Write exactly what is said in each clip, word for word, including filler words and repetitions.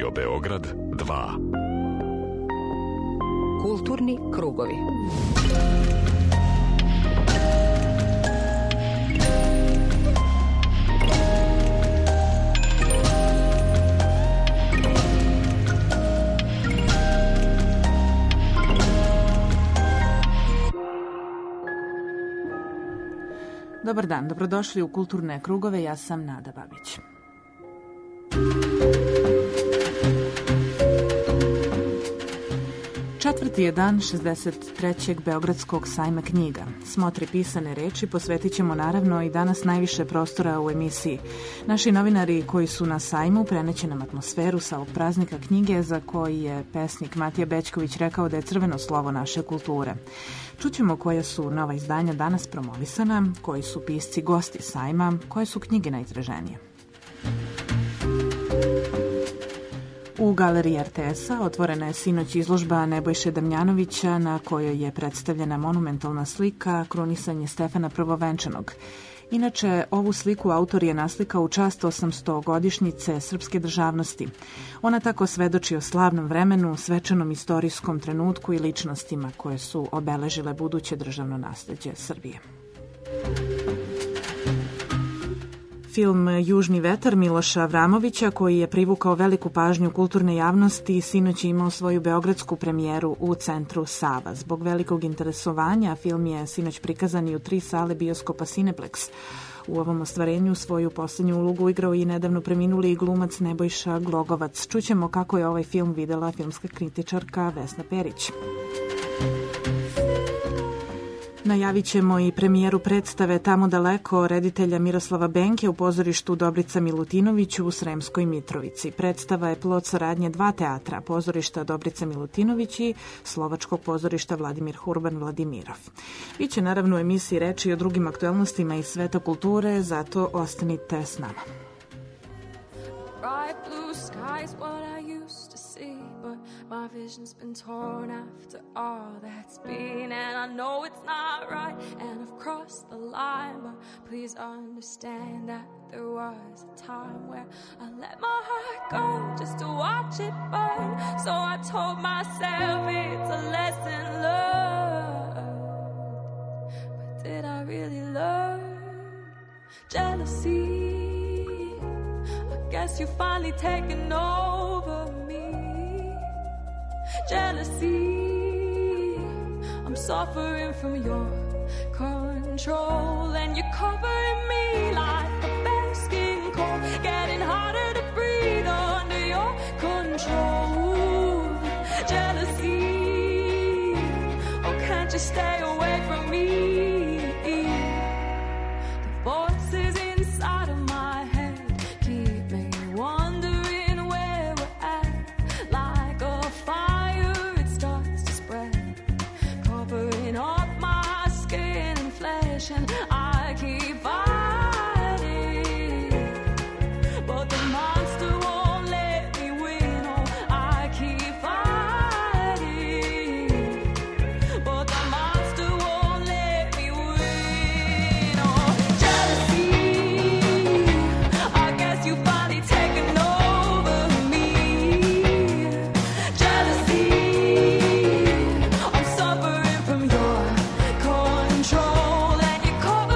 Radio Beograd dva. Kulturni krugovi. Dobar dan, dobrodošli u Kulturne krugove, ja sam Nada Babić. Četvrti je dan šezdeset trećeg Beogradskog sajma knjiga. Smotri pisane reči posvetit ćemo naravno i danas najviše prostora u emisiji. Naši novinari koji su na sajmu preneće nam atmosferu sa ovog praznika knjige za koji je pesnik Matija Bećković rekao da je crveno slovo naše kulture. Čućemo koja su nova izdanja danas promovisana, koji su pisci gosti sajma, koje su knjige najtraženije. U galeriji er te es-a otvorena je sinoć izložba Nebojše Damjanovića na kojoj je predstavljena monumentalna slika Krunisanje Stefana Prvovenčanog. Inače, ovu sliku autor je naslikao u čast osamstogodišnjice srpske državnosti. Ona tako svedoči o slavnom vremenu, svečanom istorijskom trenutku i ličnostima koje su obeležile buduće državno nasleđe Srbije. Film Južni vetar Miloša Avramovića, koji je privukao veliku pažnju kulturne javnosti, sinoć je imao svoju beogradsku premijeru u centru Sava. Zbog velikog interesovanja, film je sinoć prikazan i u tri sale bioskopa Cineplex. U ovom ostvarenju svoju posljednju ulogu igrao i nedavno preminuli glumac Nebojša Glogovac. Čućemo kako je ovaj film videla filmska kritičarka Vesna Perić. Najavit ćemo i premijeru predstave Tamo daleko reditelja Miroslava Benke u pozorištu Dobrica Milutinović u Sremskoj Mitrovici. Predstava je plod saradnje dva teatra, pozorišta Dobrica Milutinović i slovačkog pozorišta Vladimir Hurban Vladimirov. Biće naravno u emisiji reči o drugim aktuelnostima iz sveta kulture, zato ostanite s nama. Bright blue sky is what I used to see, but my vision's been torn after all that's been, and I know it's not right, and I've crossed the line, but please understand that there was a time where I let my heart go just to watch it burn, so I told myself it's a lesson learned, but did I really learn? Jealousy, guess you've finally taken over me. Jealousy, I'm suffering from your control, and you're covering me like a basking cold, getting harder to breathe under your control. Jealousy, oh can't you stay away from me? The voices inside of my head keep me wondering where we're at. Like a fire, it starts to spread, covering up my skin and flesh, and I keep fighting, but the monster won't let me win. Oh, I keep fighting, but the monster won't let me win. Oh, jealousy, I guess you finally taken over me. Jealousy, I'm suffering from your control, and you're covering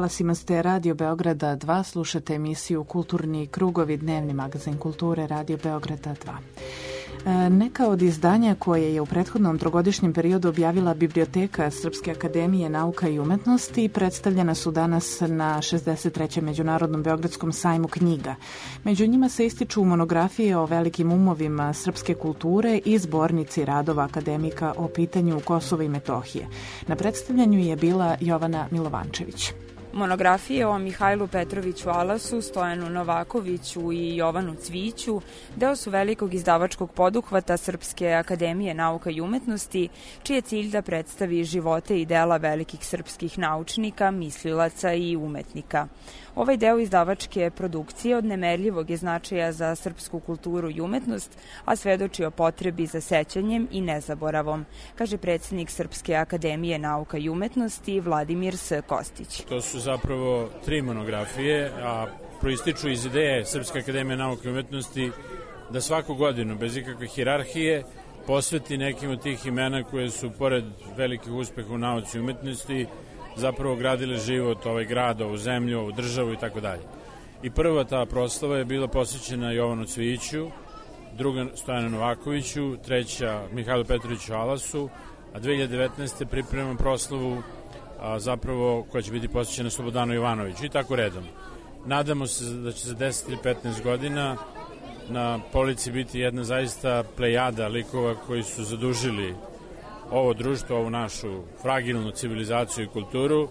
talasima ste Radio Beograda dva, slušate emisiju Kulturni krugovi, dnevni magazin kulture Radio Beograda dva. Neka od izdanja koje je u prethodnom trogodišnjem periodu objavila Biblioteka Srpske akademije nauka i umetnosti predstavljena su danas na šezdeset trećem Međunarodnom beogradskom sajmu knjiga. Među njima se ističu monografije o velikim umovima srpske kulture i zbornici radova akademika o pitanju Kosova i Metohije. Na predstavljanju je bila Jovana Milovančević. Monografije o Mihajlu Petroviću Alasu, Stojanu Novakoviću i Jovanu Cviću deo su velikog izdavačkog poduhvata Srpske akademije nauka i umetnosti, čiji je cilj da predstavi živote i dela velikih srpskih naučnika, mislilaca i umetnika. Ovaj deo izdavačke produkcije od nemerljivog je značaja za srpsku kulturu i umetnost, a svedoči o potrebi za sećanjem i nezaboravom, kaže predsjednik Srpske akademije nauka i umetnosti Vladimir S. Kostić. To su zapravo tri monografije, a proističu iz ideje Srpske akademije nauka i umetnosti da svaku godinu, bez ikakve hijerarhije, posveti nekim od tih imena koje su, pored velikih uspeha u nauci i umetnosti, zapravo gradile život, ovaj grad, ovu zemlju, ovu državu i tako dalje. I prva ta proslava je bila posvećena Jovanu Cviću, druga Stojanu Novakoviću, treća Mihajlu Petroviću Alasu, a dve hiljade devetnaeste. pripremam proslavu a, zapravo koja će biti posvećena Slobodanu Jovanoviću i tako redom. Nadamo se da će za deset ili petnaest godina na polici biti jedna zaista plejada likova koji su zadužili ovo društvo, ovu našu fragilnu civilizaciju i kulturu,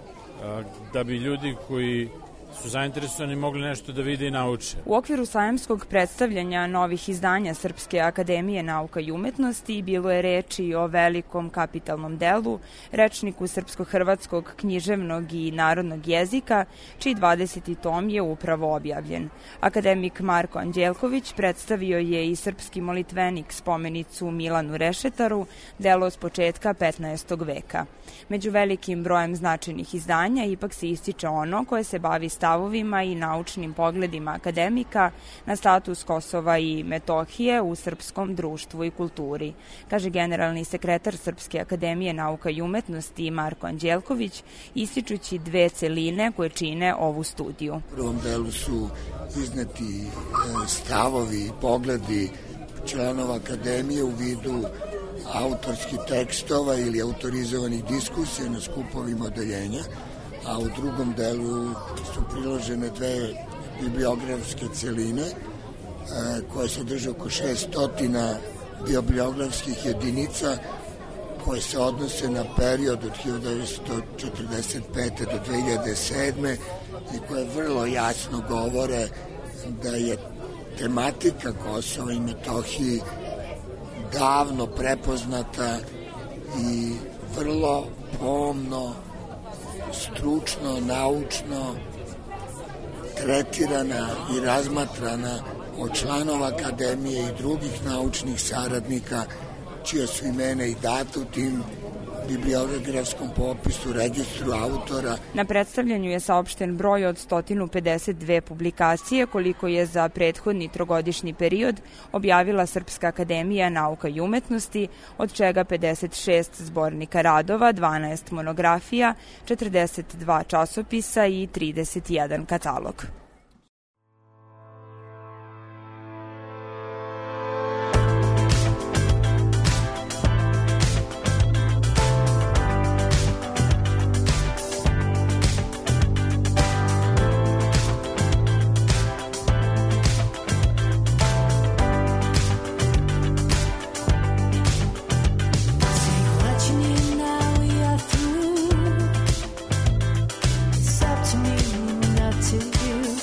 da bi ljudi koji su zainteresovani mogli nešto da vide i nauče. U okviru sajamskog predstavljanja novih izdanja Srpske akademije nauka i umetnosti bilo je reči o velikom kapitalnom delu, rečniku srpsko-hrvatskog književnog i narodnog jezika, čiji dvadeseti tom je upravo objavljen. Akademik Marko Anđelković predstavio je i srpski molitvenik spomenicu Milanu Rešetaru, delo s početka petnaestog veka. Među velikim brojem značajnih izdanja ipak se ističe ono koje se bavi stavovima i naučnim pogledima akademika na status Kosova i Metohije u srpskom društvu i kulturi, kaže generalni sekretar Srpske akademije nauka i umetnosti Marko Anđelković, ističući dve celine koje čine ovu studiju. U prvom delu su izneti stavovi i pogledi članova akademije u vidu autorskih tekstova ili autorizovanih diskusija na skupovima odeljenja, a u drugom delu su priložene dve bibliografske celine koje sadrže oko šessto bibliografskih jedinica koje se odnose na period od hiljadu devetsto četrdeset pete do dve hiljade sedme i koje vrlo jasno govore da je tematika Kosova i Metohije davno prepoznata i vrlo pomno, stručno, naučno tretirana i razmatrana od članova akademije i drugih naučnih saradnika čija su imena i data u tim bibliografskom popisu, registru autora. Na predstavljanju je saopšten broj od sto pedeset dve publikacije, koliko je za prethodni trogodišnji period objavila Srpska akademija nauka i umetnosti, od čega pedeset šest zbornika radova, dvanaest monografija, četrdeset dva časopisa i trideset jedan katalog. To me, not to you.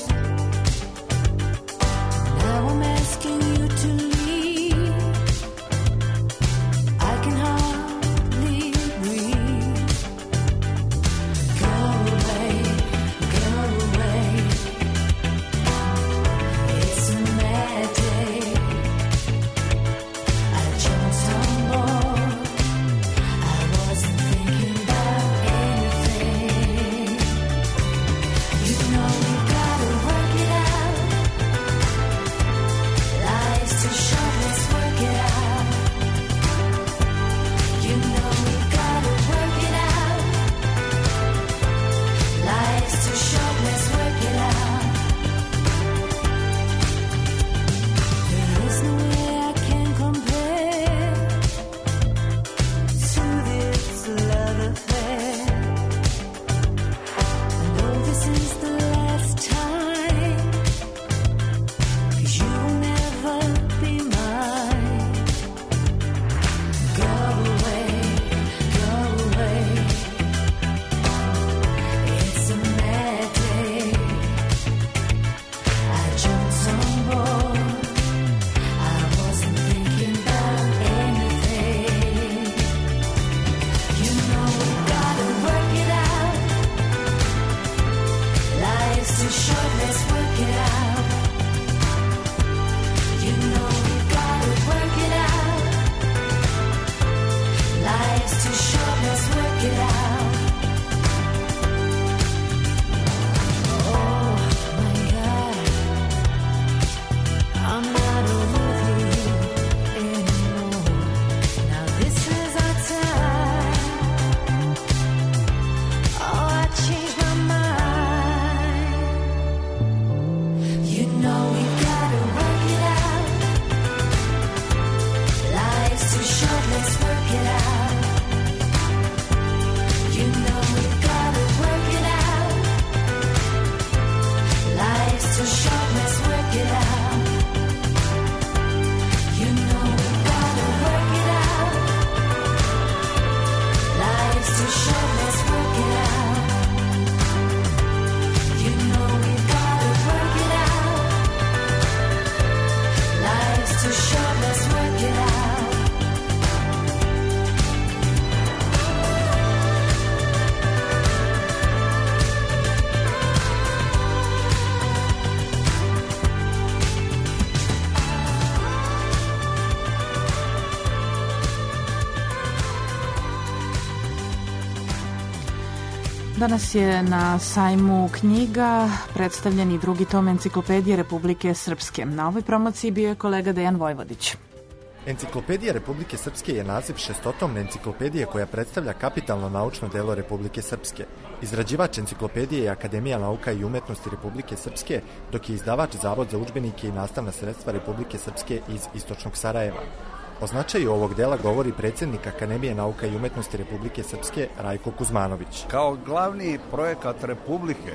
Danas je na sajmu knjiga predstavljen i drugi tom Enciklopedije Republike Srpske. Na ovoj promociji bio je kolega Dejan Vojvodić. Enciklopedija Republike Srpske je naziv šestotomne enciklopedije koja predstavlja kapitalno naučno delo Republike Srpske. Izrađivač enciklopedije je Akademija nauka i umetnosti Republike Srpske, dok je izdavač Zavod za udžbenike i nastavna sredstva Republike Srpske iz Istočnog Sarajeva. O značaju ovog dela govori predsjednik Akademije nauka i umetnosti Republike Srpske Rajko Kuzmanović. Kao glavni projekat Republike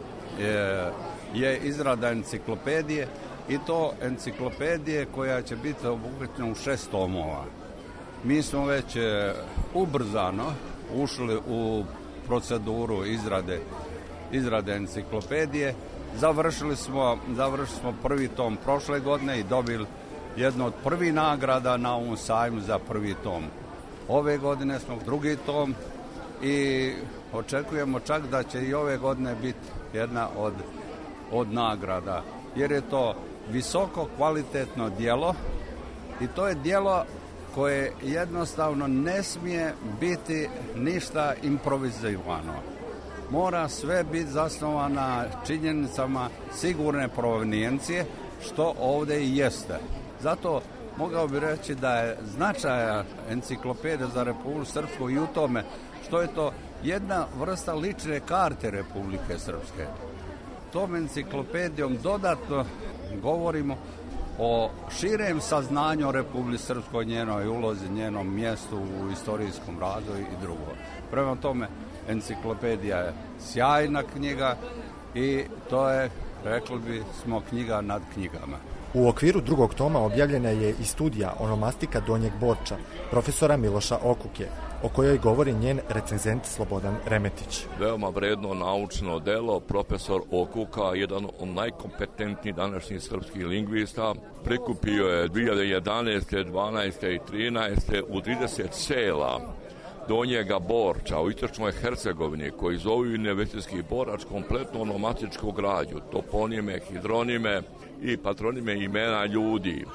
je, je izrada enciklopedije, i to enciklopedije koja će biti obuhvaćena u šest tomova. Mi smo već ubrzano ušli u proceduru izrade, izrade enciklopedije. Završili smo, završili smo prvi tom prošle godine i dobili jednu od prvih nagrada na ovom sajmu za prvi tom. Ove godine smo drugi tom i očekujemo čak da će i ove godine biti jedna od, od nagrada, jer je to visoko kvalitetno djelo i to je djelo koje jednostavno ne smije biti ništa improvizirano. Mora sve biti zasnovano na činjenicama sigurne provenijencije, što ovdje i jeste. Zato mogao bih reći da je značaja enciklopedije za Republiku Srpsku i u tome što je to jedna vrsta lične karte Republike Srpske. Tom enciklopedijom dodatno govorimo o širem saznanju o Republici Srpskoj, njenoj ulozi, njenom mjestu u istorijskom razvoju i drugo. Prema tome, enciklopedija je sjajna knjiga i to je, rekli bi smo, knjiga nad knjigama. U okviru drugog toma objavljena je i studija Onomastika Donjeg Borča, profesora Miloša Okuke, o kojoj govori njen recenzent Slobodan Remetić. Veoma vredno naučno delo, profesor Okuka, jedan od najkompetentnijih današnjih srpskih lingvista, prikupio je dvije hiljade jedanaeste, dvanaeste i trinaeste u trideset sela Donjega Borča u istočnoj Hercegovini, koji zovu Nevetinski Borač, kompletno onomastičku građu, toponime, hidronime i patronime imena ljudi.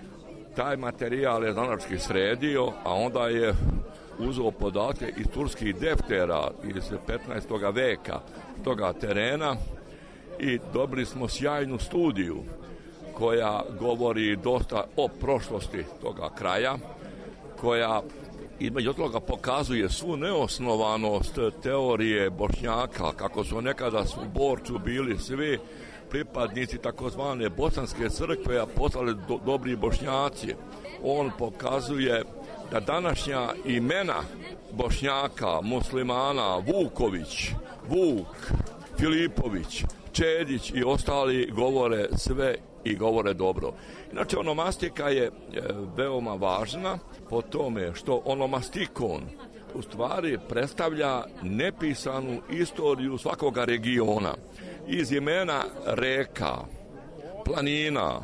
Taj materijal je znanački sredio, a onda je uzeo podatke iz turskih deftera iz petnaestoga veka toga terena i dobili smo sjajnu studiju koja govori dosta o prošlosti toga kraja, koja između toga pokazuje svu neosnovanost teorije Bošnjaka, kako su nekada u Borču bili svi pripadnici takozvane bosanske crkve, a postali do, dobri Bošnjaci. On pokazuje da današnja imena Bošnjaka, muslimana, Vuković, Vuk, Filipović, Čedić i ostali govore sve i govore dobro. Inače, onomastika je veoma važna po tome što onomastikon u stvari predstavlja nepisanu istoriju svakoga regiona. Iz imena reka, planina,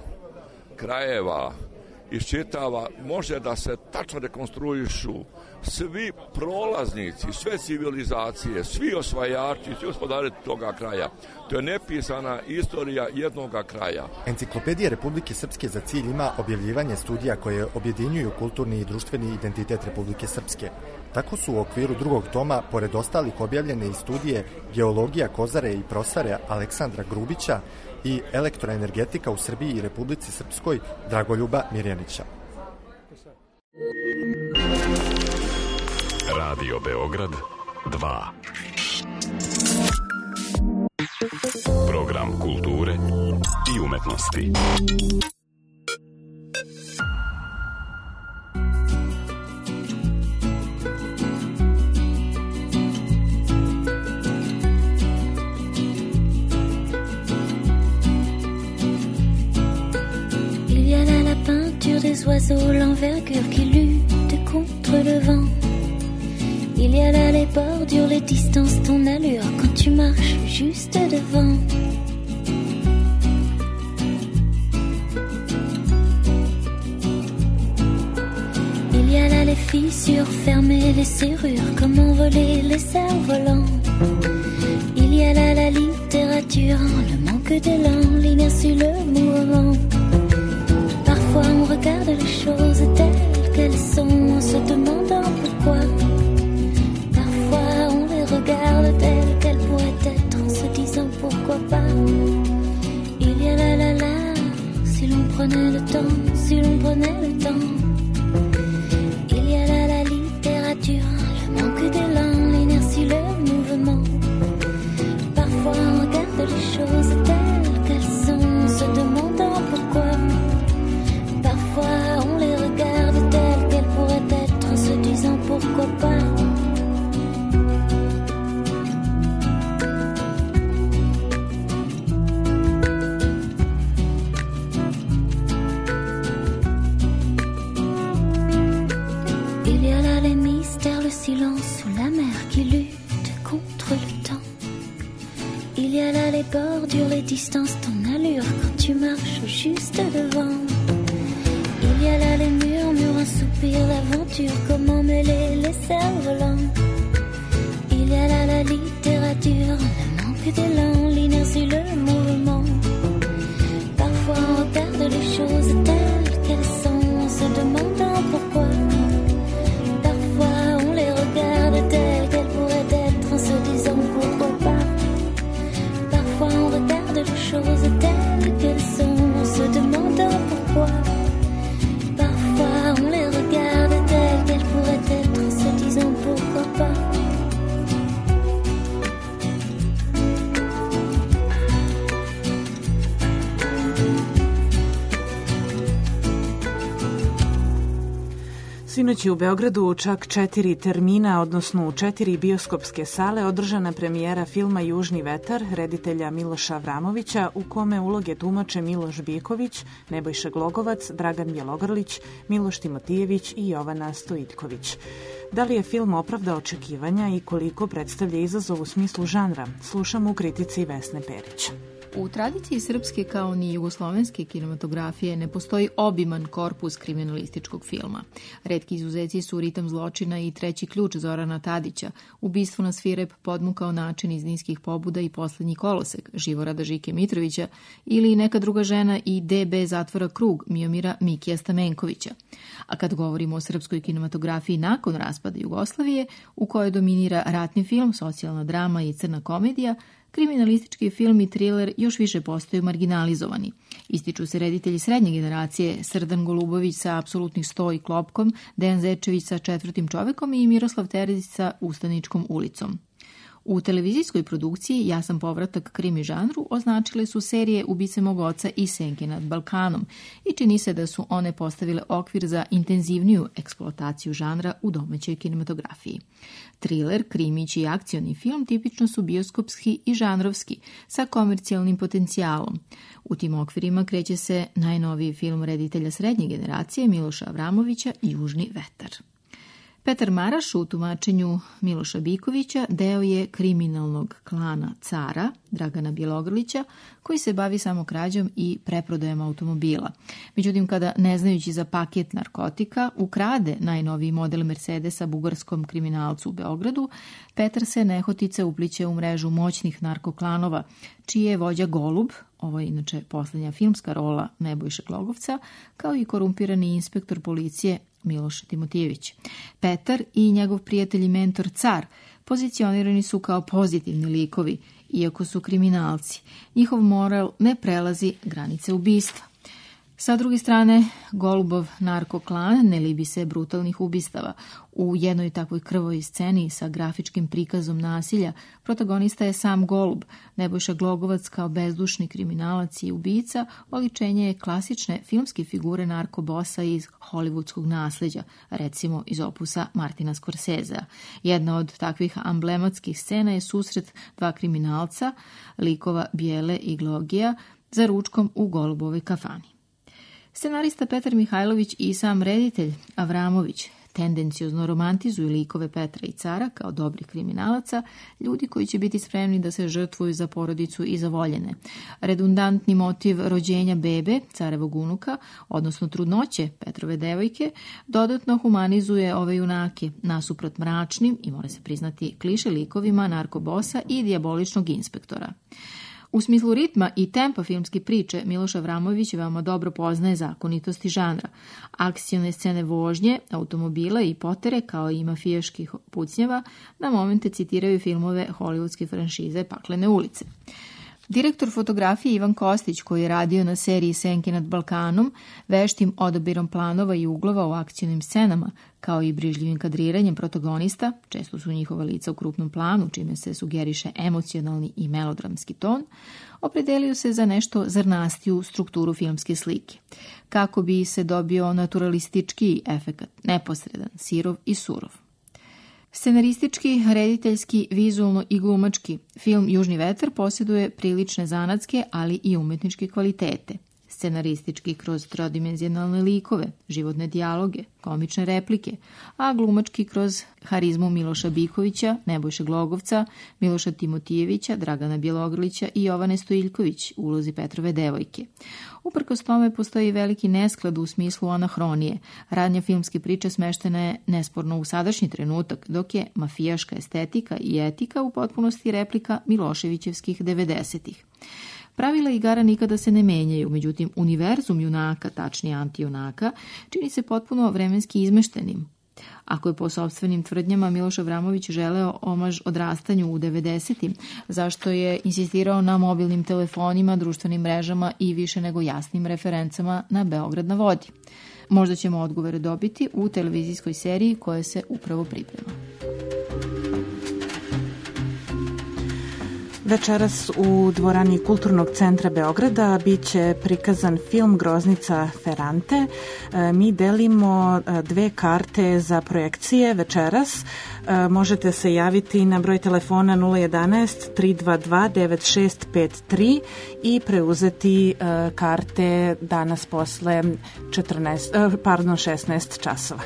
krajeva, iščitava, može da se tačno rekonstruišu svi prolaznici, sve civilizacije, svi osvajači, svi gospodari toga kraja. To je nepisana istorija jednoga kraja. Enciklopedija Republike Srpske za cilj ima objavljivanje studija koje objedinjuju kulturni i društveni identitet Republike Srpske. Tako su u okviru drugog toma, pored ostalih, objavljene i studije Geologija Kozare i Prosare Aleksandra Grubića i Elektroenergetika u Srbiji i Republici Srpskoj Dragoljuba Mirjanića. Radio Beograd dva. Program kulture i umetnosti. Des oiseaux, l'envergure qui lutte contre le vent. Il y a là les bordures, les distances, ton allure quand tu marches juste devant. Il y a là les fissures fermées, les serrures, comment voler les cerfs-volants. Il y a là la littérature, le manque d'élan, l'inertie, le mouvement. Parfois on regarde les choses telles qu'elles sont en se demandant pourquoi. Parfois on les regarde telles qu'elles disant pourquoi pas. Il y a la la la, si l'on prenait le temps, si l'on prenait le temps. Il y a la la littérature, le manque d'élan, l'inertie, le mouvement. Parfois on regarde les choses telles qu'elles sont, se demandant pourquoi. Parfois on les regarde telles qu'elles pourraient être, se disant pourquoi pas. Silence sous la mer qui lutte contre le temps. Il y a là les bordures, les distances, ton allure quand tu marches juste devant. Il y a là les murmures, un soupir, l'aventure, comment mêler les cerfs-volants. Il y a là la littérature, le manque d'élan, l'inertie, le mouvement. Parfois on regarde les choses telles qu'elles sont, en se demandant pourquoi. Regarde telle qu'elle pourrait être en se disant pourquoi pas. Parfois on regarde les choses telles qu'elles sont en se demandant pourquoi. Parfois on les regarde telles qu'elles pourraient être en se disant pourquoi pas. Sinoć je u Beogradu u čak četiri termina, odnosno u četiri bioskopske sale, održana premijera filma Južni vetar reditelja Miloša Avramovića, u kome uloge tumače Miloš Biković, Nebojša Glogovac, Dragan Bjelogrlić, Miloš Timotijević i Jovana Stojiljković. Da li je film opravdao očekivanja i koliko predstavlja izazov u smislu žanra? Slušamo u kritici Vesne Perić. U tradiciji srpske kao ni jugoslovenske kinematografije ne postoji obiman korpus kriminalističkog filma. Retki izuzeci su Ritam zločina i Treći ključ Zorana Tadića, Ubistvo na svirep, Podmukao način iz Niskih pobuda i Poslednji kolosek Živorada Žike Mitrovića ili Neka druga žena i D B zatvora krug Miomira Mikija Stamenkovića. A kad govorimo o srpskoj kinematografiji nakon raspada Jugoslavije, u kojoj dominira ratni film, socijalna drama i crna komedija, kriminalistički film i triler još više postaju marginalizovani. Ističu se reditelji srednje generacije Srdan Golubović sa Apsolutnih sto i Klopkom, Dejan Zečević sa Četvrtim čovekom i Miroslav Terezić sa Ustaničkom ulicom. U televizijskoj produkciji jasan povratak krimi žanru označile su serije Ubice mog oca i Senke nad Balkanom i čini se da su one postavile okvir za intenzivniju eksploataciju žanra u domaćoj kinematografiji. Triler, krimić i akcioni film tipično su bioskopski i žanrovski sa komercijalnim potencijalom. U tim okvirima kreće se najnoviji film reditelja srednje generacije Miloša Avramovića Južni vetar. Petar Maraš u tumačenju Miloša Bikovića deo je kriminalnog klana Cara, Dragana Bjelogrlića, koji se bavi samo krađom i preprodajom automobila. Međutim, kada ne znajući za paket narkotika ukrade najnoviji model Mercedesa bugarskom kriminalcu u Beogradu, Petar se nehotice upliće u mrežu moćnih narkoklanova, čiji je vođa Golub, ovo je inače posljednja filmska rola Nebojše Glogovca, kao i korumpirani inspektor policije Miloš Timotijević. Petar i njegov prijatelj i mentor Car pozicionirani su kao pozitivni likovi, iako su kriminalci. Njihov moral ne prelazi granice ubistva. Sa druge strane, Golubov narkoklan ne libi se brutalnih ubistava. U jednoj takvoj krvoj sceni sa grafičkim prikazom nasilja protagonista je sam Golub. Nebojša Glogovac kao bezdušni kriminalac i ubica oličenje je klasične filmske figure narkobosa iz hollywoodskog nasleđa, recimo iz opusa Martina Scorsesea. Jedna od takvih amblematskih scena je susret dva kriminalca, likova Bijele i Glogija, za ručkom u Golubovoj kafani. Scenarista Petar Mihajlović i sam reditelj Avramović tendenciozno romantizuju likove Petra i Cara kao dobrih kriminalaca, ljudi koji će biti spremni da se žrtvuju za porodicu i za voljene. Redundantni motiv rođenja bebe, Carevog unuka, odnosno trudnoće Petrove devojke, dodatno humanizuje ove junake nasuprot mračnim i mora se priznati kliše likovima narkobosa i dijaboličnog inspektora. U smislu ritma i tempa filmske priče, Miloš Avramović veoma dobro poznaje zakonitosti žanra. Akcione scene vožnje, automobila i potere, kao i mafijaških pucnjeva, na momente citiraju filmove hollywoodske franšize Paklene ulice. Direktor fotografije Ivan Kostić, koji je radio na seriji Senke nad Balkanom, veštim odabirom planova i uglova u akcijnim scenama, kao i brižljivim kadriranjem protagonista, često su njihova lica u krupnom planu, čime se sugeriše emocionalni i melodramski ton, opredelio se za nešto zrnastiju strukturu filmske slike, kako bi se dobio naturalistički efekat, neposredan, sirov i surov. Scenaristički, rediteljski, vizualno i glumački, film Južni vetar posjeduje prilične zanatske, ali i umetničke kvalitete. Scenaristički kroz trodimenzionalne likove, životne dijaloge, komične replike, a glumački kroz harizmu Miloša Bikovića, Nebojše Glogovca, Miloša Timotijevića, Dragana Bjelogrlića i Jovane Stojiljković u ulozi Petrove devojke. Uprkos tome postoji veliki nesklad u smislu anahronije. Radnja filmske priče smeštena je nesporno u sadašnji trenutak, dok je mafijaška estetika i etika u potpunosti replika Miloševićevskih devedesetih. Pravila igara nikada se ne menjaju, međutim univerzum junaka, tačnije antijunaka, čini se potpuno vremenski izmeštenim. Ako je po sopstvenim tvrdnjama Miloš Avramović želeo omaž odrastanju u devedesetim, zašto je insistirao na mobilnim telefonima, društvenim mrežama i više nego jasnim referencama na Beograd na vodi? Možda ćemo odgovore dobiti u televizijskoj seriji koja se upravo priprema. Večeras u dvorani Kulturnog centra Beograda biće prikazan film Groznica Ferrante. Mi delimo dve karte za projekcije večeras. Možete se javiti na broj telefona nula jedanaest tri dva dva devet šest pet tri i preuzeti karte danas posle četrnaest, pardon, šesnaest časova.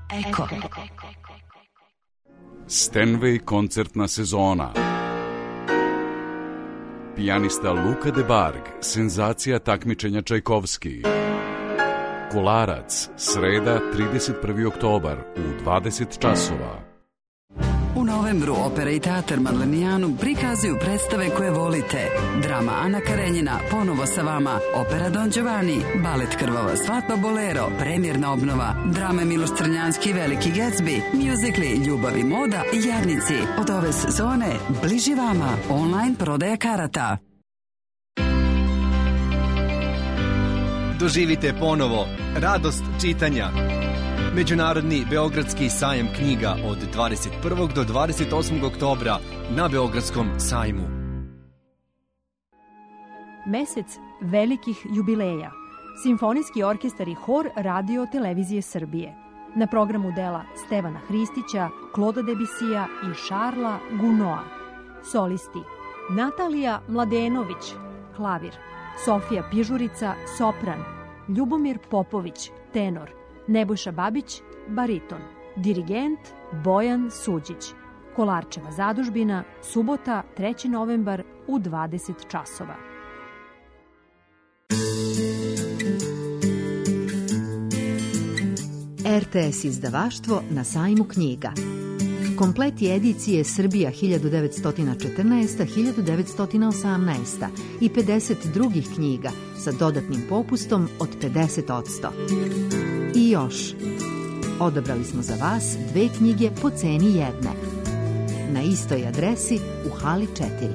Eko. Stenway koncertna sezona. Pijanista Luka de Barg, senzacija takmičenja Čajkovski. Kolarac, sreda, trideset prvi oktobar u dvadeset časova. U novembru Opera i teatar Madlenijanu prikazuju predstave koje volite. Drama Ana Karenjina, ponovo sa vama, opera Don Giovanni, balet Krvava svadba Bolero, premjerna obnova, drame Miloš Crnjanski, Veliki Gatsby, mjuzikli Ljubav i moda, Jadnici. Od ove sezone bliži vama, online prodaja karata. Doživite ponovo radost čitanja. Međunarodni Beogradski sajam knjiga od dvadeset prvog do dvadeset osmog oktobra na Beogradskom sajmu. Mesec velikih jubileja. Simfonijski orkestar i hor Radio Televizije Srbije. Na programu dela Stevana Hristića, Kloda Debisija i Šarla Gunoa. Solisti Natalija Mladenović, klavir, Sofija Pižurica, sopran, Ljubomir Popović, tenor, Nebojša Babić, bariton, dirigent Bojan Suđić. Kolarčeva zadužbina, subota, treći novembar u dvadeset časova. R T S izdavaštvo na sajmu knjiga. Kompleti edicije Srbija hiljadu devetsto četrnaesta do hiljadu devetsto osamnaesta i pedeset drugih knjiga sa dodatnim popustom od pedeset odsto. I još, odabrali smo za vas dve knjige po ceni jedne. Na istoj adresi u hali četiri.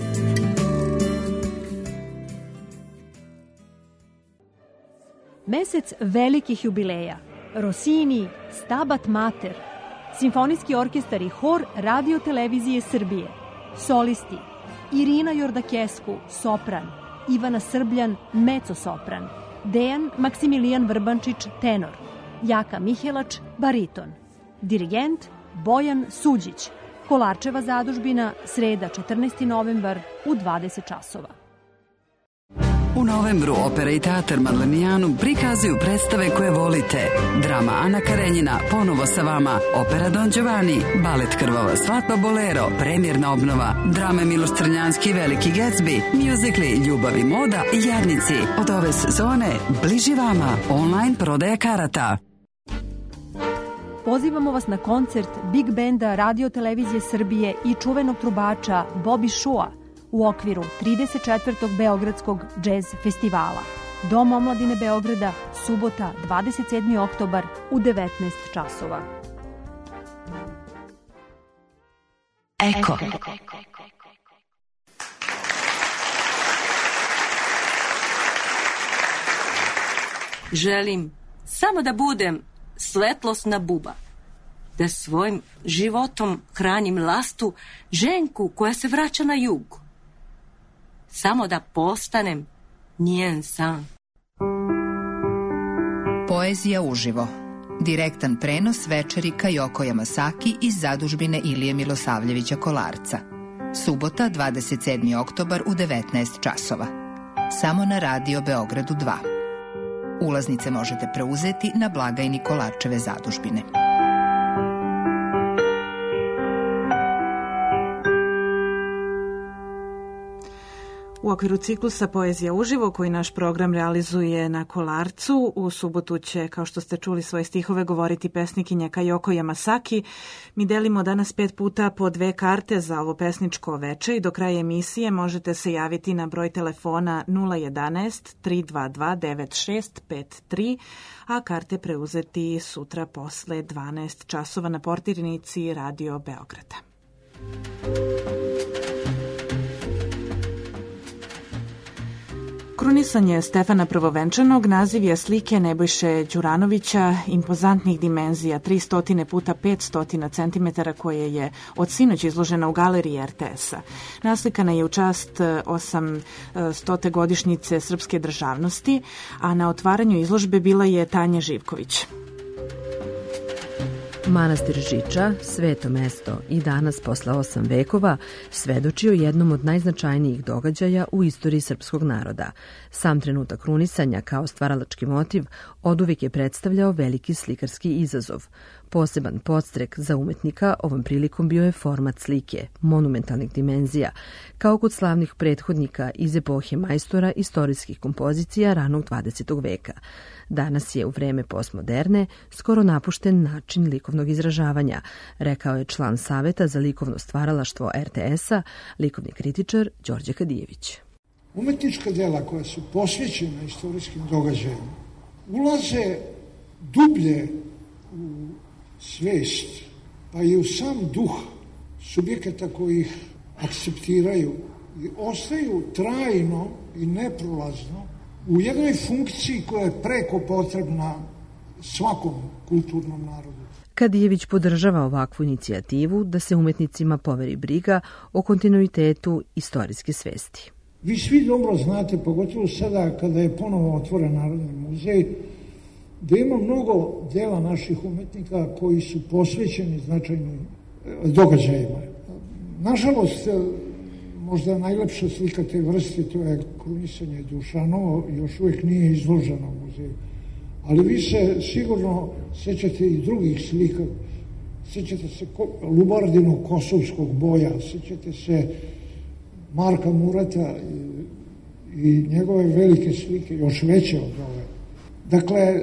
Mesec velikih jubileja. Rossini, Stabat Mater, Simfonijski orkestar i hor Radio Televizije Srbije. Solisti Irina Jordakesku, sopran, Ivana Srbljan, mezzo-sopran, Dejan Maksimilijan Vrbančić, tenor, Jaka Mihelač, bariton, dirigent Bojan Suđić. Kolarčeva zadužbina, sreda četrnaesti novembar u dvadeset časova. U novembru Opera i teatar Madlenijanu prikazuju predstave koje volite. Drama Ana Karenjina, ponovo sa vama, opera Don Giovanni, balet Krvava svadba Bolero, premjerna obnova, drame Miloš Crnjanski, Veliki Gatsby, mjuzikli Ljubav i moda, Jadnici. Od ove sezone bliži vama, online prodaja karata. Pozivamo vas na koncert Big Benda Radio Televizije Srbije i čuvenog trubača Bobby Shua u okviru trideset četvrtog Beogradskog džez festivala. Dom omladine Beograda, subota, dvadeset sedmi oktobar u devetnaest časova. Eko. Želim samo da budem svetlosna buba, da svojim životom hranim lastu ženku koja se vraća na jug. Samo da postanem njen san. Poezija uživo. Direktan prenos večeri Kajoko Yamasaki iz zadužbine Ilije Milosavljevića Kolarca. Subota, dvadeset sedmi oktobar u devetnaest časova. Samo na Radio Beogradu dva. Ulaznice možete preuzeti na blagajni Kolarčeve zadužbine. U okviru ciklusa Poezija uživo koji naš program realizuje na Kolarcu, u subotu će, kao što ste čuli, svoje stihove govoriti pesnikinja Kajoko Yamasaki. Mi delimo danas pet puta po dve karte za ovo pesničko veče i do kraja emisije možete se javiti na broj telefona nula jedanaest tri dva dva devet šest pet tri, a karte preuzeti sutra posle dvanaest časova na portirnici Radio Beograda. Krunisanje Stefana Prvovenčanog naziv je slike Nebojše Đuranovića impozantnih dimenzija, tristo puta petsto centimetara, koje je od sinoć izložena u galeriji R T S-a. Naslikana je u čast osamstote godišnjice srpske državnosti, a na otvaranju izložbe bila je Tanja Živković. Manastir Žiča, sveto mesto i danas posle osam vekova, svedoči o jednom od najznačajnijih događaja u istoriji srpskog naroda. Sam trenutak krunisanja kao stvaralački motiv oduvijek je predstavljao veliki slikarski izazov. Poseban podstrek za umetnika ovom prilikom bio je format slike, monumentalnih dimenzija, kao kod slavnih prethodnika iz epohe majstora istorijskih kompozicija ranog dvadesetog veka. Danas je u vreme postmoderne skoro napušten način likovnog izražavanja, rekao je član Saveta za likovno stvaralaštvo er te es-a, likovni kritičar Đorđe Kadijević. Umetnička dela koja su posvećena istorijskim događajima ulaze dublje u svest, pa i u sam duh subjekata koji ih akceptiraju i ostaju trajno i neprolazno u jednoj funkciji koja je preko potrebna svakom kulturnom narodu. Kadijević podržava ovakvu inicijativu da se umetnicima poveri briga o kontinuitetu istorijske svesti. Vi svi dobro znate, pogotovo sada kada je ponovo otvoren Narodni muzej, da ima mnogo dela naših umetnika koji su posvećeni značajnim događajima. Nažalost, možda najlepša slika te vrste, to je krunisanje Dušanovo, još uvijek nije izloženo u muzeju. Ali vi se sigurno sećate i drugih slika. Sećate se Lubardinog kosovskog boja, sećate se Marka Murata i, i njegove velike slike, još veće od ove. Dakle,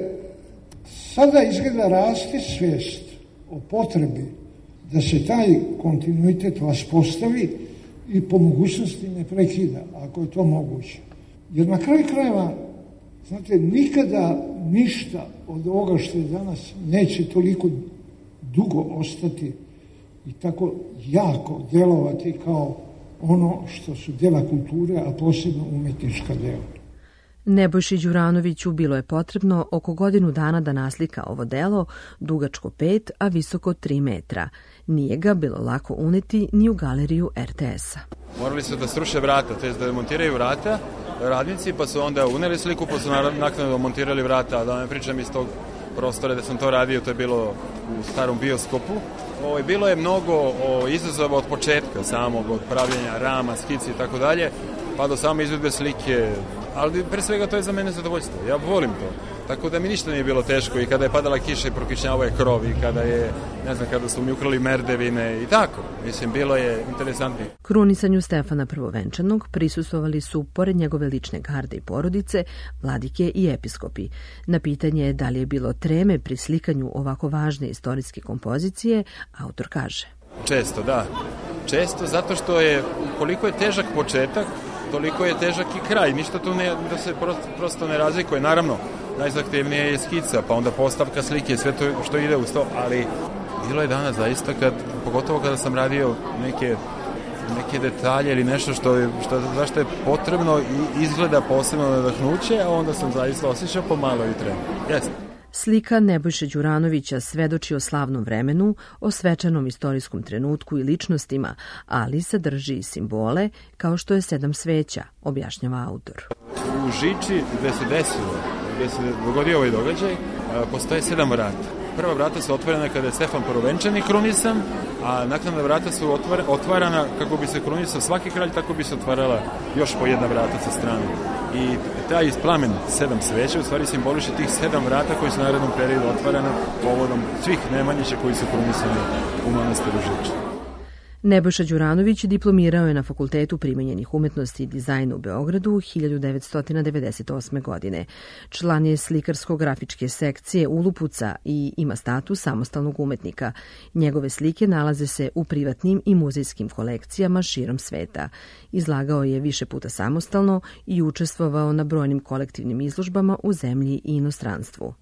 sada izgleda raste svest o potrebi da se taj kontinuitet vaspostavi i po mogućnosti ne prekida, ako je to moguće. Jer na kraju krajeva, znate, nikada ništa od ovoga što je danas neće toliko dugo ostati i tako jako delovati kao ono što su dela kulture, a posebno umetnička dela. Nebojši Đuranoviću bilo je potrebno oko godinu dana da naslika ovo delo, dugačko pet, a visoko tri metra. Nije ga bilo lako uneti ni u galeriju er te es-a. Morali su da sruše vrata, to je da montiraju vrata radnici, pa su onda uneli sliku, pa su naknadno montirali vrata, da ne pričam iz tog prostora da sam to radio, to je bilo u starom bioskopu. O, bilo je mnogo o, izazova od početka samog, od pravljenja rama, skici i tako dalje, pa do same izvedbe slike, ali pre svega to je za mene zadovoljstvo, ja volim to. Tako da mi ništa nije bilo teško i kada je padala kiša i prokišnjavao je krov i kada je, ne znam, kada su mi ukrali merdevine i tako. Mislim, bilo je interesantno. Krunisanju Stefana Prvovenčanog prisustvovali su, pored njegove lične garde i porodice, vladike i episkopi. Na pitanje da li je bilo treme pri slikanju ovako važne istorijske kompozicije, autor kaže. Često, da. Često zato što je, koliko je težak početak, toliko je težak i kraj. Ništa tu ne, da se prosto, prosto ne razlikuje. Naravno, najzahtevnije je skica, pa onda postavka slike, sve to što ide uz to, ali bilo je dana zaista, kad, pogotovo kada sam radio neke, neke detalje ili nešto što je, što, zašto je potrebno i izgleda posebno nadahnuće, a onda sam zaista osjećao pomalo i tremu. Jeste. Slika Nebojše Đuranovića svedoči o slavnom vremenu, o svečanom istorijskom trenutku i ličnostima, ali sadrži i simbole kao što je sedam sveća, objašnjava autor. U Žiči, gde se desilo, gde se dogodio ovaj događaj, postoje sedam vrata. Prva vrata su otvorena kada je Stefan Prvovenčani krunisan, a naknadna vrata su otvarana kako bi se krunisao svaki kralj, tako bi se otvarala još po jedna vrata sa strane. I taj plamen sedam sveća u stvari simboliše tih sedam vrata koji su u narednom periodu otvarana povodom svih Nemanjića koji su krunisani u manastiru Žiča. Nebojša Đuranović diplomirao je na Fakultetu primenjenih umetnosti i dizajna u Beogradu hiljadu devetsto devedeset osme. godine. Član je slikarsko-grafičke sekcije Ulupuca i ima status samostalnog umetnika. Njegove slike nalaze se u privatnim i muzejskim kolekcijama širom sveta. Izlagao je više puta samostalno i učestvovao na brojnim kolektivnim izložbama u zemlji i inostranstvu.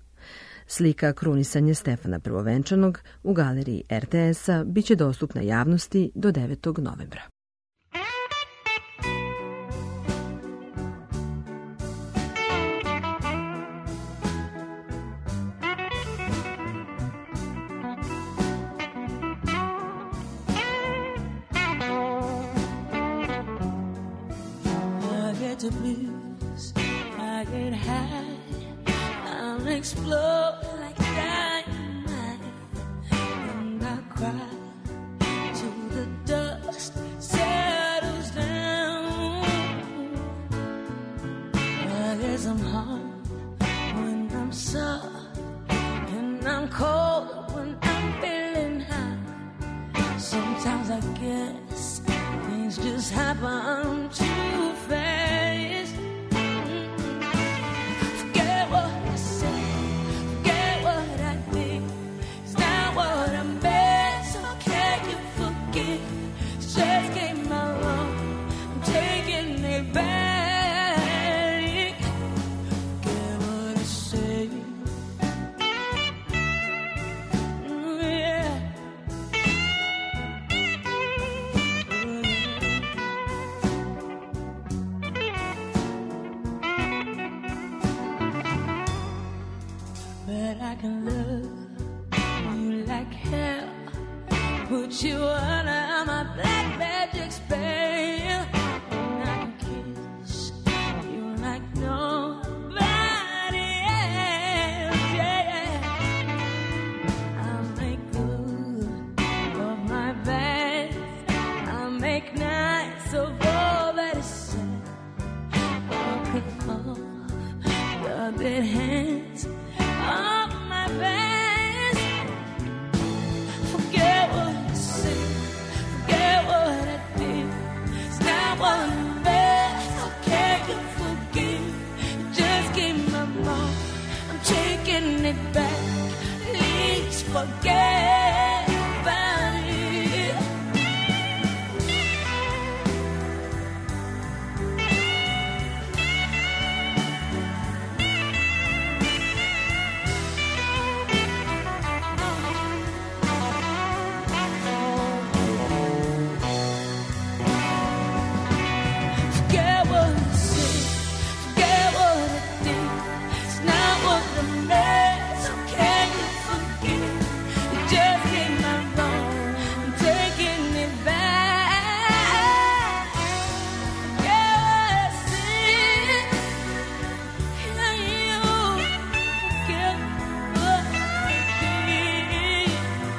Slika Krunisanje Stefana Prvovenčanog u galeriji er te es-a biće dostupna javnosti do devetog novembra. I get the blues, I get high, I'll explode like dynamite. things happen too fast. Forget what I said, forget what I did. It's not what I meant, so can you forgive? It's just came my wrong, I'm taking it back. Forget what I said. Mm, yeah. But I can love you like hell, put you under my black magic spell, and I can kiss you like nobody else. Yeah, I'll make good of my bad, I'll make nice of all that is said. I'll pick off your dead hands off my past. Forget what I said, forget what I did. It's not what I meant, how can you forgive? Just give my wrong, I'm taking it back. Please forget about it. Forget what I said, forget what I did. It's not what I meant, so can you forgive? You just came my wrong, I'm taking it back. Forget what I said, can you forget what I did?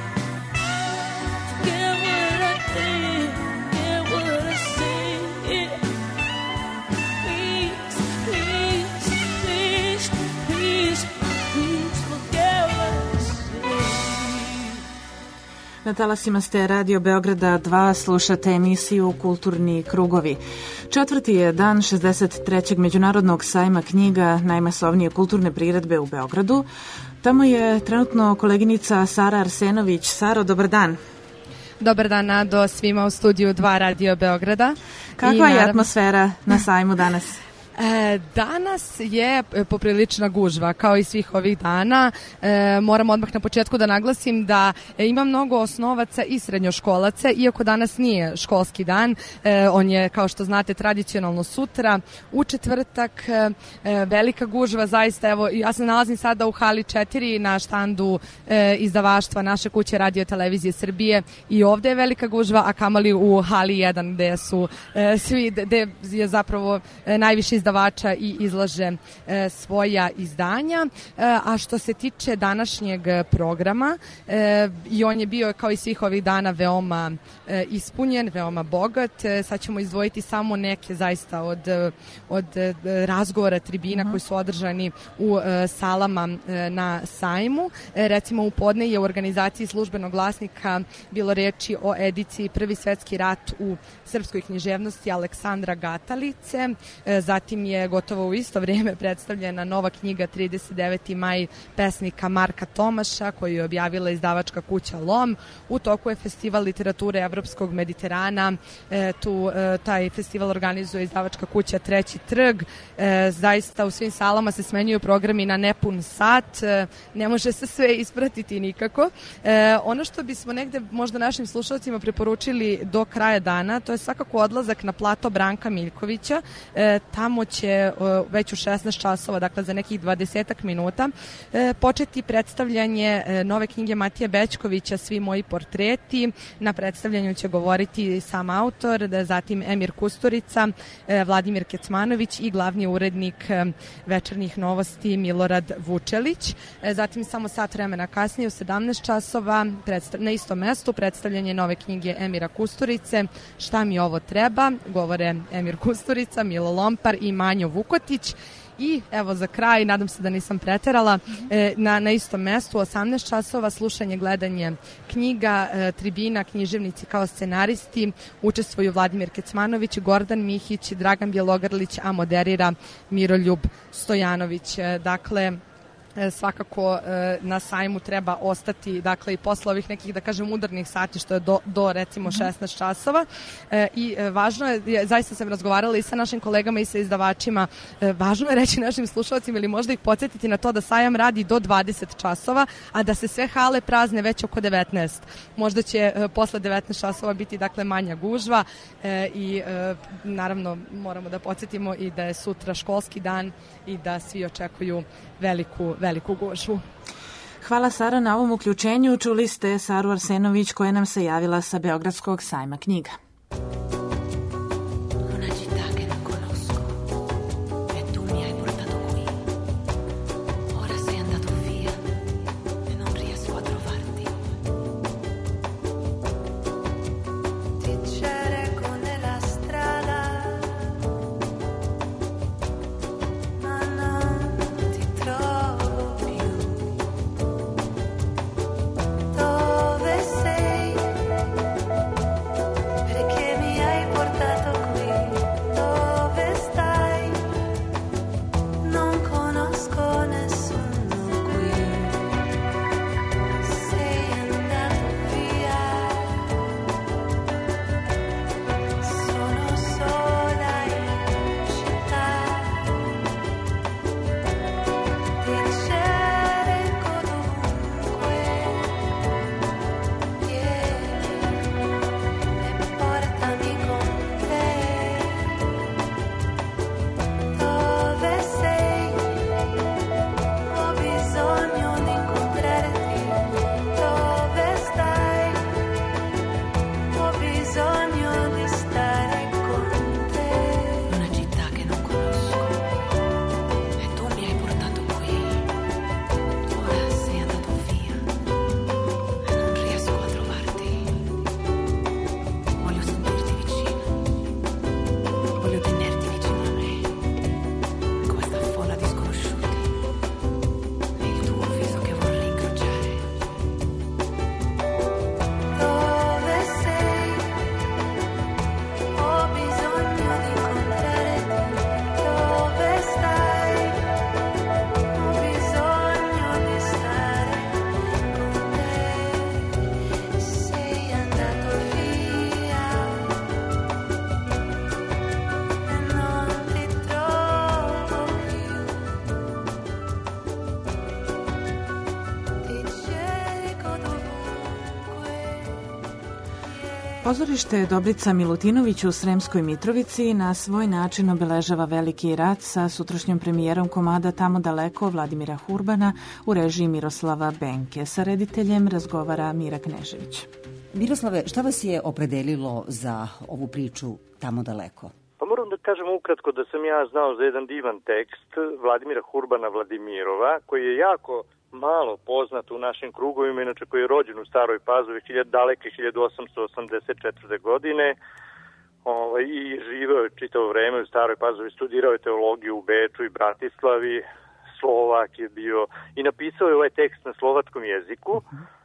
Forget what I did, forget what I said. Please, please, please, please, please forget what I said. Na talasima ste Radio Beograda dva, slušate emisiju Kulturni krugovi. Četvrti je dan šezdeset trećeg Međunarodnog sajma knjiga, najmasovnije kulturne priredbe u Beogradu. Tamo je trenutno koleginica Sara Arsenović. Saro, dobar dan. Dobar dan, Nado, svima u studiju dva Radio Beograda. Kakva I je naravno- atmosfera na sajmu danas? E, danas je e, poprilična gužva, kao i svih ovih dana. E, moram odmah na početku da naglasim da e, ima mnogo osnovaca i srednjoškolaca, iako danas nije školski dan. E, on je, kao što znate, tradicionalno sutra. U četvrtak e, e, velika gužva, zaista, evo, ja se nalazim sada u hali četiri na štandu e, izdavaštva naše kuće Radio Televizije Srbije i ovde je velika gužva, a kamali u hali jedan gde su e, svi, gde je zapravo e, najviše izdavača i izlaže e, svoja izdanja. E, a što se tiče današnjeg programa, e, i on je bio kao i svih ovih dana veoma e, ispunjen, veoma bogat. E, sad ćemo izdvojiti samo neke zaista od, od e, razgovora, tribina koji su održani u e, salama e, na sajmu. E, recimo u podne je u organizaciji Službenog glasnika bilo reči o ediciji Prvi svetski rat u srpskoj književnosti Aleksandra Gatalice. E, zatim je gotovo u isto vrijeme predstavljena nova knjiga trideset deveti maj pesnika Marka Tomaša, koju je objavila izdavačka kuća Lom. U toku je festival literature Evropskog Mediterana. E, tu e, taj festival organizuje izdavačka kuća Treći trg. E, zaista u svim salama se smenjuju programi na nepun sat. E, ne može se sve ispratiti nikako. E, ono što bismo negde možda našim slušalcima preporučili do kraja dana, to je svakako odlazak na plato Branka Miljkovića. E, tamo će e, već u šesnaest časova, dakle za nekih dvadesetak minuta, e, početi predstavljanje e, nove knjige Matije Bećkovića Svi moji portreti. Na predstavljanju će govoriti sam autor, da zatim Emir Kusturica, e, Vladimir Kecmanović i glavni urednik e, Večernjih novosti Milorad Vučelić. E, zatim samo sat vremena kasnije u sedamnaest časova na istom mestu predstavljanje nove knjige Emira Kusturice Šta mi ovo treba, govore Emir Kusturica, Milo Lompar i Manjo Vukotić. I evo za kraj, nadam se da nisam preterala, e, na, na istom mestu u osamnaest časova slušanje, gledanje knjiga, e, tribina, književnici kao scenaristi, učestvuju Vladimir Kecmanović, Gordan Mihić, Dragan Bjelogrlić, a moderira Miroljub Stojanović. E, dakle, svakako na sajmu treba ostati, dakle i posle ovih nekih, da kažem, udarnih sati, što je do, do recimo šesnaest časova. E, I važno je, zaista sam razgovarala i sa našim kolegama i sa izdavačima, e, važno je reći našim slušalcima ili možda ih podsjetiti na to da sajam radi do dvadeset časova, a da se sve hale prazne već oko devetnaest. Možda će e, posle devetnaest časova biti, dakle, manja gužva e, i e, naravno moramo da podsjetimo i da je sutra školski dan i da svi očekuju veliku, veliku gužvu. Hvala, Sara, na ovom uključenju. Čuli ste Saru Arsenović koja nam se javila sa Beogradskog sajma knjiga. Pozorište Dobrica Milutinović u Sremskoj Mitrovici na svoj način obeležava veliki rat sa sutrašnjom premijerom komada Tamo daleko Vladimira Hurbana u režiji Miroslava Benke. Sa rediteljem razgovara Mira Knežević. Miroslave, šta vas je opredelilo za ovu priču Tamo daleko? Pa moram da kažem ukratko da sam ja znao za jedan divan tekst Vladimira Hurbana Vladimirova, koji je jako malo poznat u našim krugovima, inače koji je rođen u Staroj Pazovi daleke hiljadu osamsto osamdeset četvrte. godine ovaj, i živeo je čitavo vreme u Staroj Pazovi, studirao je teologiju u Beču i Bratislavi, Slovak je bio i napisao je ovaj tekst na slovačkom jeziku,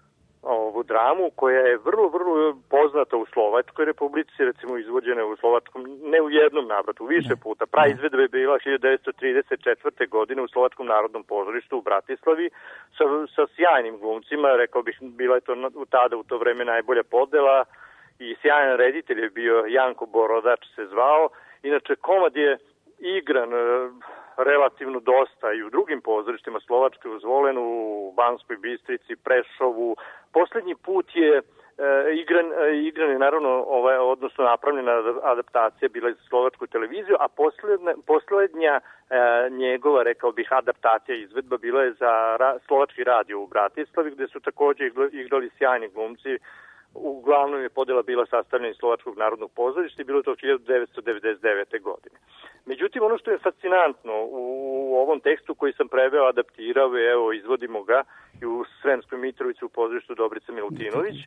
ovu dramu koja je vrlo, vrlo poznata u Slovačkoj republici, recimo izvođena u slovačkom, ne u jednom navratu, više puta. Praizvedba je bila hiljadu devetsto trideset četvrte. godine u Slovačkom narodnom pozorištu u Bratislavi sa, sa sjajnim glumcima, rekao bih, bila je to tada u to vreme najbolja podela i sjajan reditelj je bio Janko Borodač se zvao. Inače, komad je igran relativno dosta i u drugim pozorištima Slovačke, u Zvolenu, u Banskoj Bistrici, Prešovu. Poslednji put je e, igran, e, igran je naravno ovaj, odnosno napravljena adaptacija bila za slovačku televiziju, a poslednja, poslednja e, njegova, rekao bih, adaptacija izvedba bila je za ra, slovački radio u Bratislavi, gde su takođe igrali sjajni glumci. Uglavnom je podela bila sastavljena iz Slovačkog narodnog pozorišta i bilo to hiljadu devetsto devedeset devete. godine. Međutim, ono što je fascinantno u ovom tekstu koji sam preveo, adaptirao, evo, izvodimo ga i u Sremskoj Mitrovici u pozorištu Dobrica Milutinović,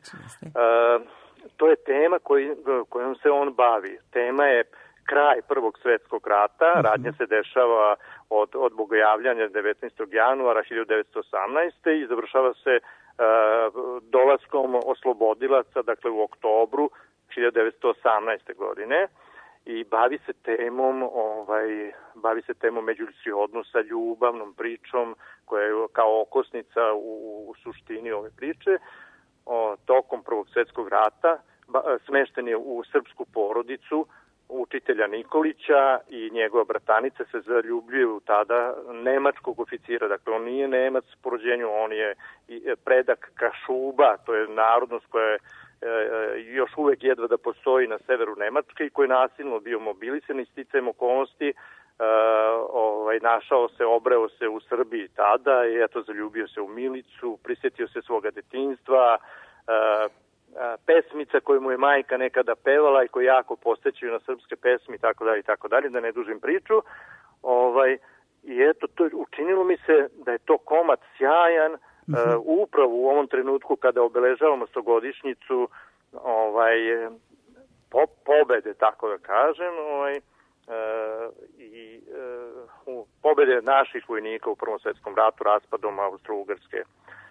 uh, to je tema koj, kojom se on bavi. Tema je kraj Prvog svetskog rata, radnja se dešava od, od bogojavljanja devetnaestog januara hiljadu devetsto osamnaeste. i završava se e, dolaskom oslobodilaca, dakle u oktobru hiljadu devetsto osamnaeste. godine i bavi se temom ovaj bavi se temom međuljudskih odnosa, ljubavnom pričom koja je kao okosnica u, u suštini ove priče. O, tokom Prvog svjetskog rata ba, smešten je u srpsku porodicu učitelja Nikolića i njegova bratanica se zaljubljuju tada nemačkog oficira. Dakle, on nije Nemac po rođenju, on je predak Kašuba, to je narodnost koja je još uvek jedva da postoji na severu Nemačke i koji je nasilno bio mobilisan i sticajem okolnosti Uh, ovaj, našao se, obreo se u Srbiji tada i eto zaljubio se u Milicu, prisjetio se svoga detinjstva, uh, uh, pesmica koju mu je majka nekada pevala i koji jako postećuju na srpske pesmi i tako dalje i tako dalje, da ne dužim priču. Ovaj, i eto, to učinilo mi se da je to komad sjajan, uh-huh. uh, upravo u ovom trenutku kada obeležavamo stogodišnjicu ovaj, po, pobede, tako da kažem, ovaj, Uh, i uh, u pobjede naših vojnika u Prvom svjetskom ratu raspadom Austro-Ugarske.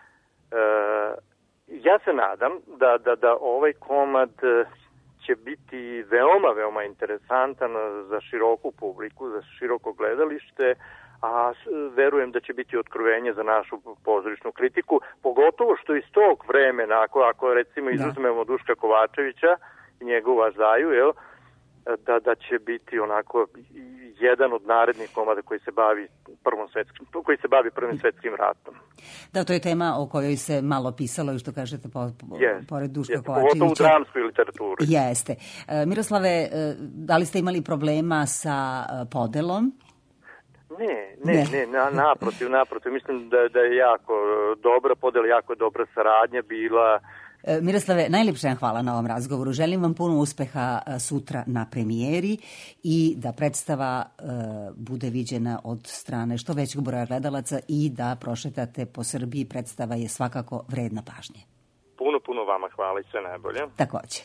Uh, ja se nadam da, da, da ovaj komad će biti veoma, veoma interesantan za široku publiku, za široko gledalište, a verujem da će biti otkrovenje za našu pozorišnu kritiku, pogotovo što iz tog vremena, ako, ako recimo izuzmemo Duška Kovačevića i njegovu Aždaju, jel, da da će biti onako jedan od narednih komada koji se bavi prvom svetskim koji se bavi Prvim svetskim ratom. Da, to je tema o kojoj se malo pisalo i što kažete po, po, yes, pored Duška yes, Kovačevića. Pogotovo u dramskoj literaturi. Jeste. Miroslave, da li ste imali problema sa podelom? Ne, ne, ne, ne na, naprotiv, naprotiv. Mislim da, da je jako dobra podela, jako dobra saradnja bila. Miroslave, najljepša hvala na ovom razgovoru. Želim vam puno uspeha sutra na premijeri i da predstava uh, bude viđena od strane što većeg broja gledalaca i da prošetate po Srbiji. Predstava je svakako vredna pažnje. Puno, puno vama hvala i sve najbolje. Takođe.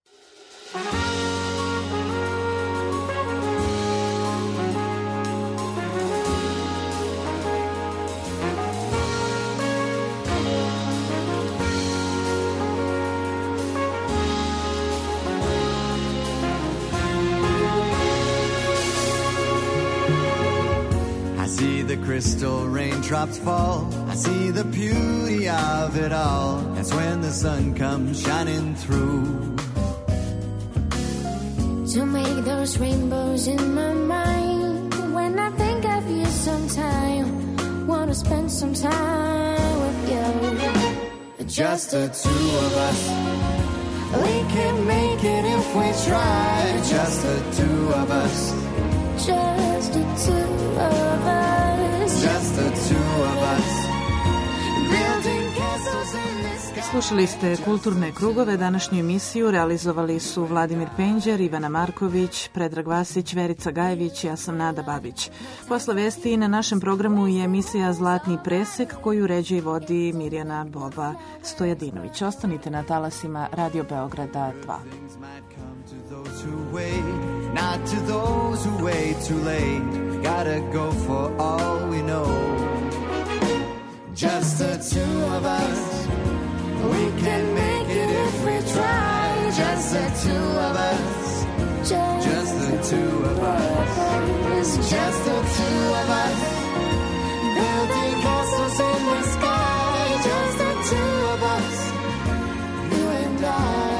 The crystal raindrops fall, I see the beauty of it all. That's when the sun comes shining through. To make those rainbows in my mind, when I think of you sometime, wanna spend some time with you. Just the two of us, we can make it if we try. Just the two of us, just the two of us. Just the two of us, building castles in the sky. Slušali ste Kulturne krugove. Današnju emisiju realizovali su Vladimir Penđer, Ivana Marković, Predrag Vasić, Verica Gajević, ja sam Nada Babić. Posle vesti na našem programu je emisija Zlatni presek koju uređuje i vodi Mirjana Boba Stojadinović. Ostanite na talasima Radio Beograda dva. Not to those who wait too late. Gotta go for all we know. Just the two of us, we can make it if we try. Just the two of us, just the two of us, just the two of us, building castles in the sky. Just the two of us, you and I.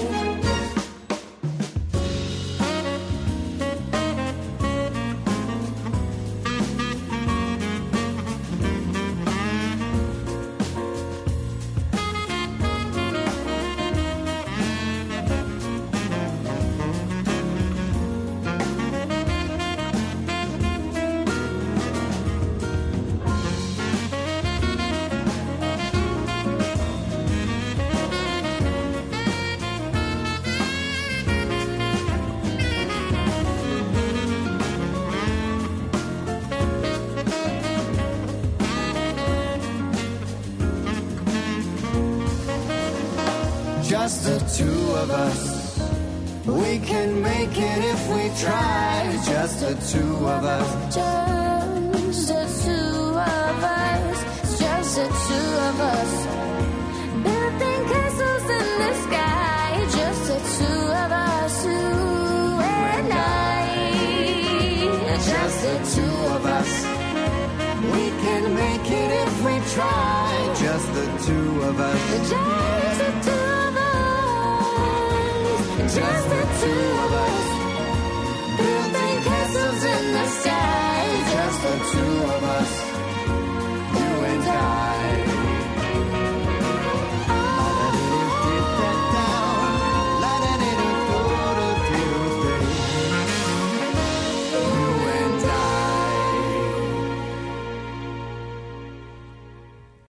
Just the two of us, we can make it if we try. Just the two of us, just just the two of us, it's just the two of us. Building castles in the sky, just the two of us, you and I, just the two of us. We can make it if we try. Just the two of us. Just the two of us. Just the two of us.